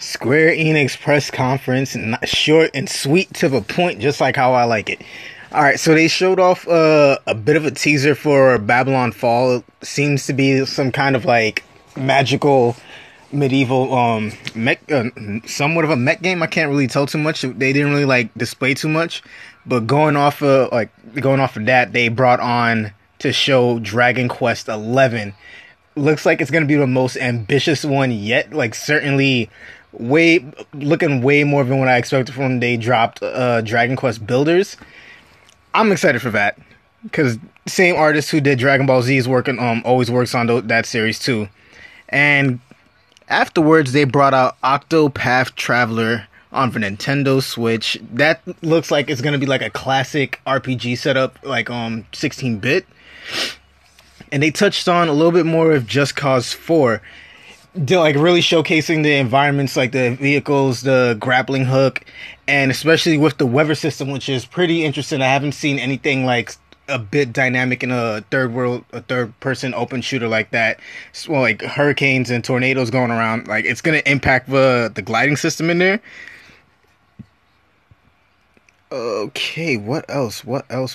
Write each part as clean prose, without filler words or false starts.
Square Enix press conference, short and sweet to the point, just like how I like it. All right, so they showed off a bit of a teaser for Babylon Fall. It seems to be some kind of like magical medieval mech, somewhat of a mech game. I can't really tell too much. They didn't really like display too much, but going off of that, they brought on to show Dragon Quest 11. Looks like it's gonna be the most ambitious one yet. Like certainly looking way more than what I expected from when they dropped Dragon Quest Builders. I'm excited for that because same artist who did Dragon Ball Z is working always works on that series too. And afterwards they brought out Octopath Traveler on the Nintendo Switch. That looks like it's gonna be like a classic RPG setup, like 16-bit. And they touched on a little bit more of Just Cause 4. They're like really showcasing the environments, like the vehicles, the grappling hook, and especially with the weather system, which is pretty interesting. I haven't seen anything like a bit dynamic in a third person open shooter like that. So, like hurricanes and tornadoes going around. Like it's gonna impact the gliding system in there. Okay, what else?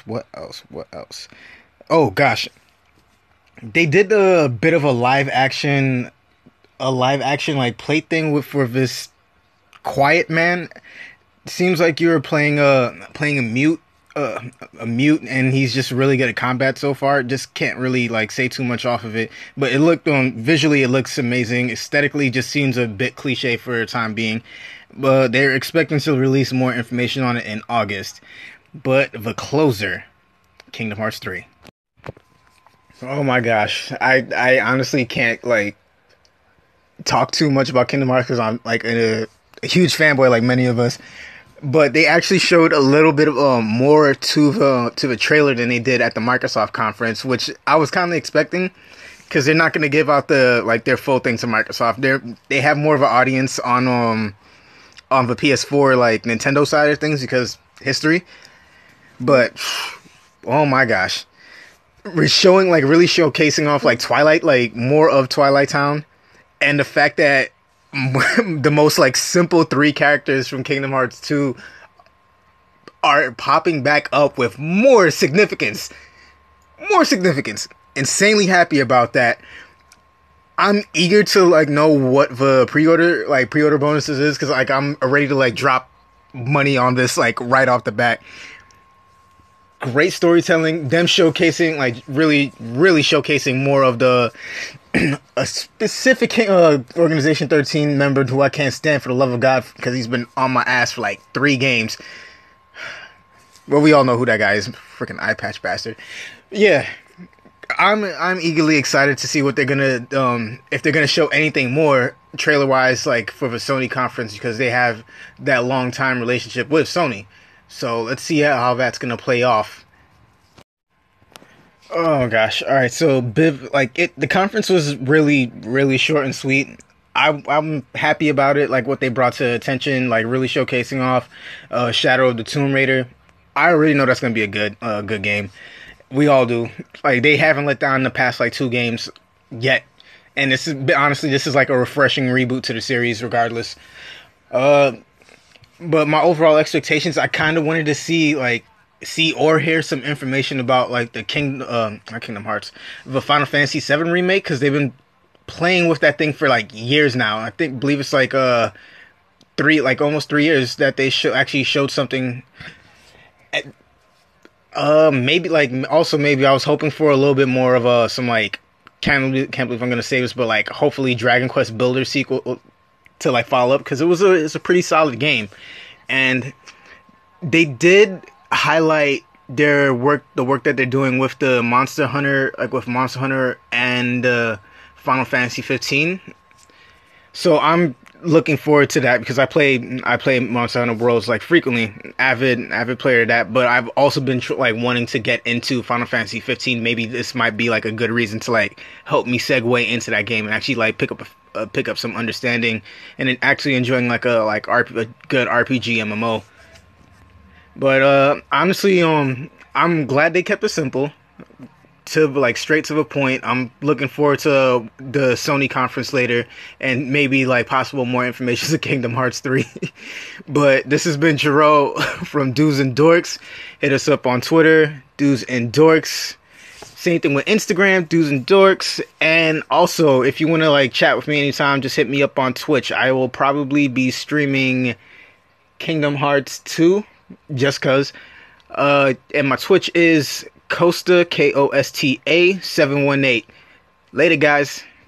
Oh gosh. They did a bit of a live action like play thing for this Quiet Man. Seems like you're playing a mute, and he's just really good at combat so far. Just can't really like say too much off of it, but it looked visually it looks amazing. Aesthetically, just seems a bit cliche for the time being, but they're expecting to release more information on it in August. But the closer, Kingdom Hearts 3. Oh my gosh, I honestly can't like talk too much about Kingdom Hearts because I'm like a huge fanboy like many of us. But they actually showed a little bit of more to the trailer than they did at the Microsoft conference, which I was kind of expecting because they're not going to give out their full thing to Microsoft. They have more of an audience on the PS4 like Nintendo side of things because history. But oh my gosh. Really showcasing off like Twilight, like more of Twilight Town, and the fact that the most like simple 3 characters from Kingdom Hearts 2 are popping back up with more significance. Insanely happy about that. I'm eager to like know what the pre-order bonuses is because like I'm ready to like drop money on this like right off the bat. Great storytelling, them showcasing like really showcasing more of the a specific Organization 13 member who I can't stand for the love of God because he's been on my ass for like 3 games. Well, we all know who that guy is, freaking eye patch bastard. Yeah, I'm eagerly excited to see what they're gonna if they're gonna show anything more trailer wise like for the Sony conference because they have that long time relationship with Sony. So let's see how that's gonna play off. Oh gosh! All right, so the conference was really short and sweet. I'm happy about it, like what they brought to attention, like really showcasing off Shadow of the Tomb Raider. I already know that's gonna be a good game. We all do. Like they haven't let down the past like 2 games yet, and this is like a refreshing reboot to the series, regardless. But my overall expectations, I kind of wanted to see or hear some information about like the not Kingdom Hearts, the Final Fantasy VII remake because they've been playing with that thing for like years now. I believe it's like almost 3 years that they actually showed something. Maybe I was hoping for a little bit more of some like can't believe I'm gonna say this, but like hopefully Dragon Quest Builder sequel to like follow up because it's a pretty solid game, and they did highlight the work that they're doing with the Monster Hunter, like with Monster Hunter and Final Fantasy 15. So I'm looking forward to that because I play Monster Hunter Worlds like frequently, avid player of that. But I've also been like wanting to get into Final Fantasy 15. Maybe this might be like a good reason to like help me segue into that game and actually like pick up some understanding and then actually enjoying like a good RPG MMO. But honestly, I'm glad they kept it simple. to like straight to the point. I'm looking forward to the Sony conference later and maybe like possible more information to Kingdom Hearts 3. But this has been Jarrell from Dudes and Dorks. Hit us up on Twitter, Dudes and Dorks. Same thing with Instagram, Dudes and Dorks. And also, if you want to like chat with me anytime, just hit me up on Twitch. I will probably be streaming Kingdom Hearts 2 just cause. And my Twitch is Costa, Kosta 718. Later, guys.